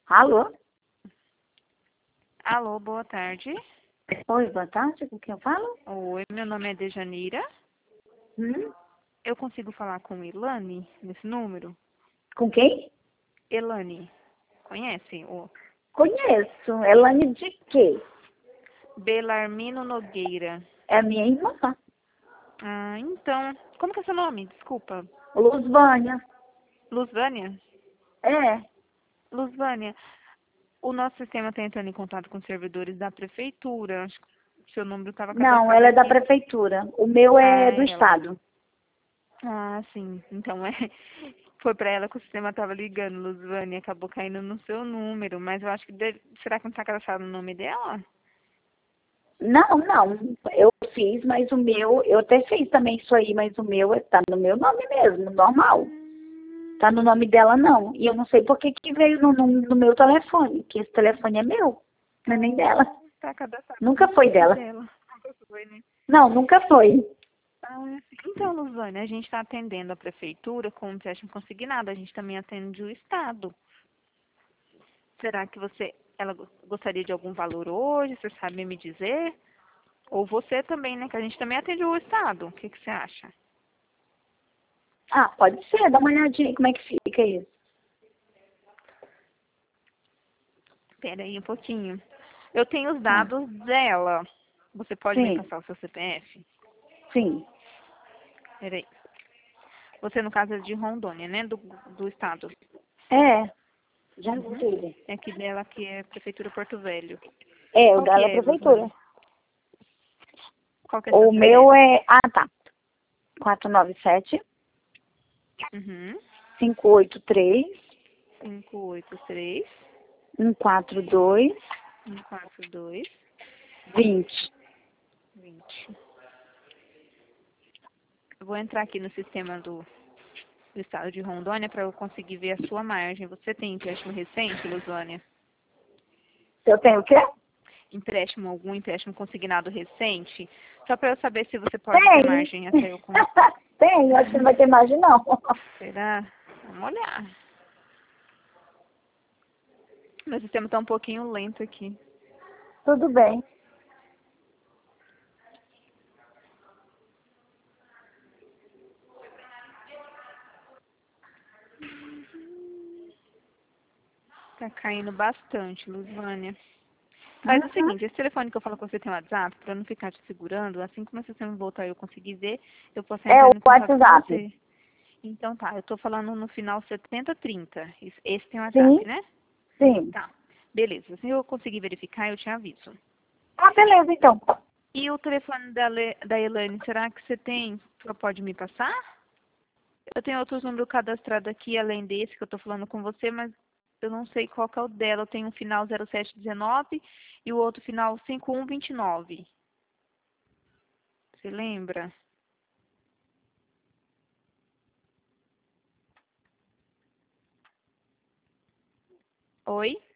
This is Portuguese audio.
Alô? Alô, boa tarde. Oi, boa tarde, com quem eu falo? Oi, meu nome é Dejanira. Hum? Eu consigo falar com Elane nesse número? Com quem? Elane, conhece? O Conheço. Elane de quê? Belarmino Nogueira. É a minha irmã. Ah, então, como que é seu nome? Desculpa. Luzvânia. Luzvânia? É. Luzvânia, o nosso sistema está entrando em contato com os servidores da prefeitura. Acho que seu número estava Não, cadastrado ela é da aqui. prefeitura. O meu é Ah, do é ela. estado. Ah, sim. Então foi para ela que o sistema estava ligando, Luzvânia, acabou caindo no seu número, mas eu acho que será que não está cadastrado o nome dela? Não, não. Eu fiz, mas o meu, eu até fiz também isso aí, mas o meu tá no meu nome mesmo, normal. Tá no nome dela, não. E eu não sei por que que veio no meu telefone, que esse telefone é meu, não é nem dela. Está cadastrado Nunca como se foi fosse dela. dela. Foi, né? Não, nunca foi. Ah, sim. Então, Luzvânia, a gente está atendendo a prefeitura com um empréstimo consignado, a gente também atende o Estado. Será que ela gostaria de algum valor hoje? Você sabe me dizer? Ou você também, né? Que a gente também atende o Estado. O que que você acha? Ah, pode ser, dá uma olhadinha aí como é que fica isso. Espera aí um pouquinho. Eu tenho os Tá. dados dela. Você pode me Sim, passar o seu CPF? sim. Espera aí. Você, no caso, é de Rondônia, né? Do Estado. É, já Uhum. tive. É aqui dela, que é Prefeitura Porto Velho. É, o Qual que dela é é, prefeitura. Luzane? Qual que é seu O meu CPF? é, ah tá, 497 Uhum. 583 583 142 142 20. 20. Eu vou entrar aqui no sistema do Estado de Rondônia para eu conseguir ver a sua margem. Você tem empréstimo recente, Luzânia? Eu tenho o quê? Algum empréstimo consignado recente? Só para eu saber se você pode ter Tem. margem até eu... Tem, acho que não vai ter margem não. Será? Vamos olhar. Meu sistema está um pouquinho lento aqui. Tudo bem. Tá caindo bastante, Luzânia. Faz o Uhum. seguinte, esse telefone que eu falo com você tem WhatsApp, para eu não ficar te segurando, assim que meu sistema voltar e eu conseguir ver, eu posso É entrar o em contato com WhatsApp. você. Então tá, eu tô falando no final 7030. Esse tem WhatsApp, Sim, né? sim. Tá. Beleza. Se eu conseguir verificar, eu te aviso. Ah, beleza então. E o telefone da Elaine, será que você tem? Você pode me passar? Eu tenho outros números cadastrados aqui, além desse que eu tô falando com você, mas eu não sei qual que é o dela. Eu tenho um final 0719 e o outro final 5129. Você lembra? Oi?